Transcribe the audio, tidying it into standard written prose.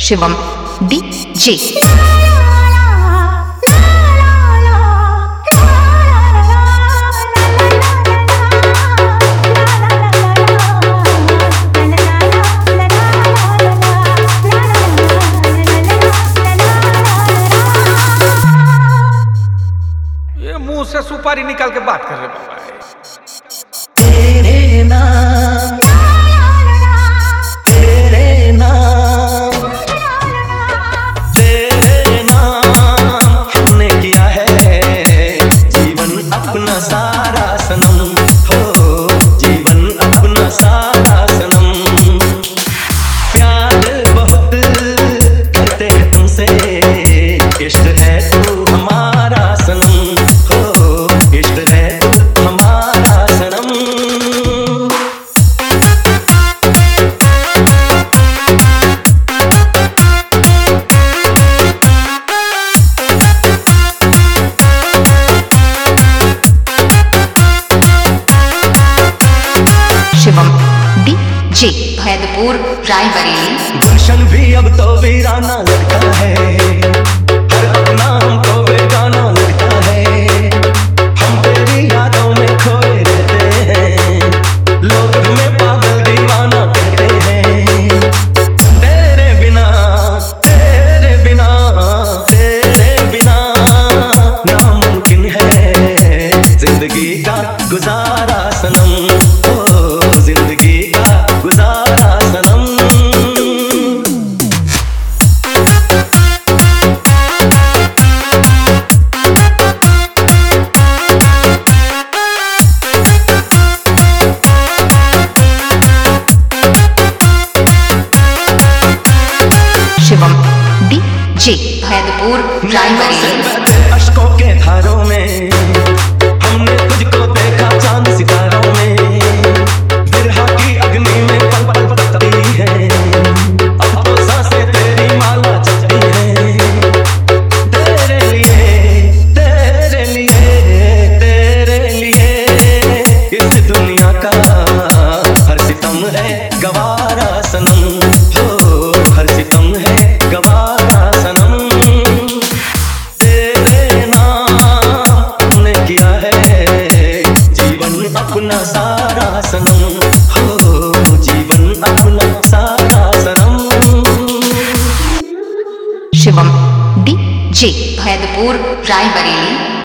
Shivam DJ. ये मुंह से सुपारी निकाल के बात कर रहे बाबा। तेरे नाम तेरे नाम तेरे नाम हमने किया है जीवन अपना सारा सनम हो, जीवन अपना सारा सनम। प्यार बहुत करते हैं तुमसे, इश्क है तू हमारा सनम हो, इश्क है तू हमारा सनम। शिवम डीजे भैदपुर रायबरेली। गुलशन भी अब तो वीराना लगता है, हर अपना हमको बेगाना लगता है। हम तेरी यादों में खोए रहते हैं, लोग हमें पागल दीवाना कहते हैं। तेरे बिना तेरे बिना तेरे बिना नामुमकिन है जिंदगी का गुजारा सनम हो, जिंदगी का गुजारा सनम। शिवम डीजे भैदपुर रायबरेली। अश्कों के धारों में हमने तुझको देखा चांद सितारों में, बिरहा की अग्नि में पल पल तपती है, अब तो सांसें तेरी माला जपती है। तेरे लिए तेरे लिए तेरे लिए इस दुनिया का हर सितम है गवारा सनम हो, हर सितम है गवारा सनम। तेरे नाम हमने किया है जीवन अपना सारा सनम हो, जीवन अपना सारा सनम। शिवम डीजे भैदपुर रायबरेली।